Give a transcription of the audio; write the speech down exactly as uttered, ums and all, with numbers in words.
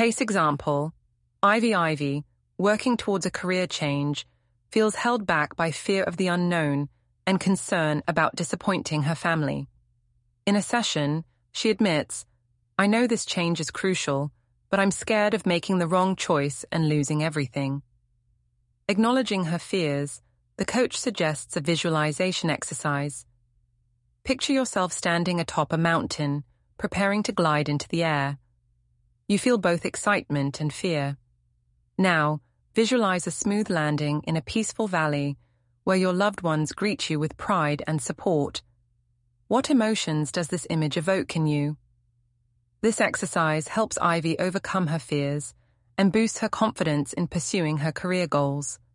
Case example, Ivy Ivy, working towards a career change, feels held back by fear of the unknown and concern about disappointing her family. In a session, she admits, "I know this change is crucial, but I'm scared of making the wrong choice and losing everything." Acknowledging her fears, the coach suggests a visualization exercise. Picture yourself standing atop a mountain, preparing to glide into the air. You feel both excitement and fear. Now, visualize a smooth landing in a peaceful valley where your loved ones greet you with pride and support. What emotions does this image evoke in you? This exercise helps Ivy overcome her fears and boosts her confidence in pursuing her career goals.